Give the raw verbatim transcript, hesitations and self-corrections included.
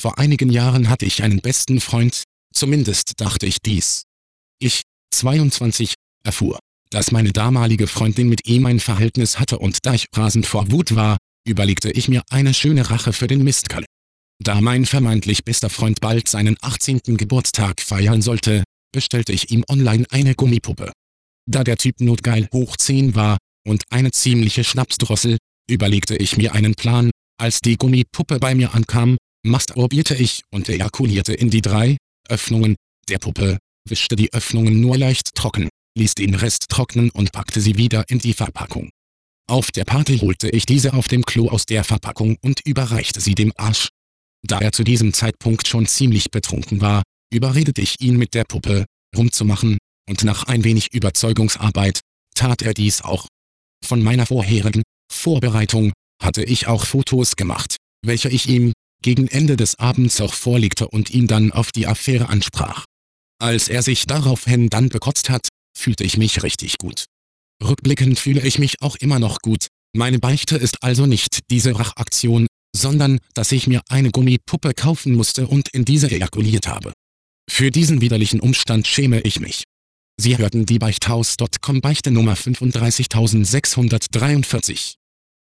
Vor einigen Jahren hatte ich einen besten Freund, zumindest dachte ich dies. Ich, zweiundzwanzig, erfuhr, dass meine damalige Freundin mit ihm ein Verhältnis hatte, und da ich rasend vor Wut war, überlegte ich mir eine schöne Rache für den Mistkerl. Da mein vermeintlich bester Freund bald seinen achtzehnten Geburtstag feiern sollte, bestellte ich ihm online eine Gummipuppe. Da der Typ notgeil hoch zehn war und eine ziemliche Schnapsdrossel, überlegte ich mir einen Plan. Als die Gummipuppe bei mir ankam, masturbierte ich und ejakulierte in die drei Öffnungen der Puppe, wischte die Öffnungen nur leicht trocken, ließ den Rest trocknen und packte sie wieder in die Verpackung. Auf der Party holte ich diese auf dem Klo aus der Verpackung und überreichte sie dem Arsch. Da er zu diesem Zeitpunkt schon ziemlich betrunken war, überredete ich ihn, mit der Puppe rumzumachen, und nach ein wenig Überzeugungsarbeit tat er dies auch. Von meiner vorherigen Vorbereitung hatte ich auch Fotos gemacht, welche ich ihm gegen Ende des Abends auch vorlegte und ihn dann auf die Affäre ansprach. Als er sich daraufhin dann bekotzt hat, fühlte ich mich richtig gut. Rückblickend fühle ich mich auch immer noch gut. Meine Beichte ist also nicht diese Rachaktion, sondern dass ich mir eine Gummipuppe kaufen musste und in diese ejakuliert habe. Für diesen widerlichen Umstand schäme ich mich. Sie hörten die Beichthaus Punkt com Beichte Nummer fünfunddreißigtausendsechshundertdreiundvierzig.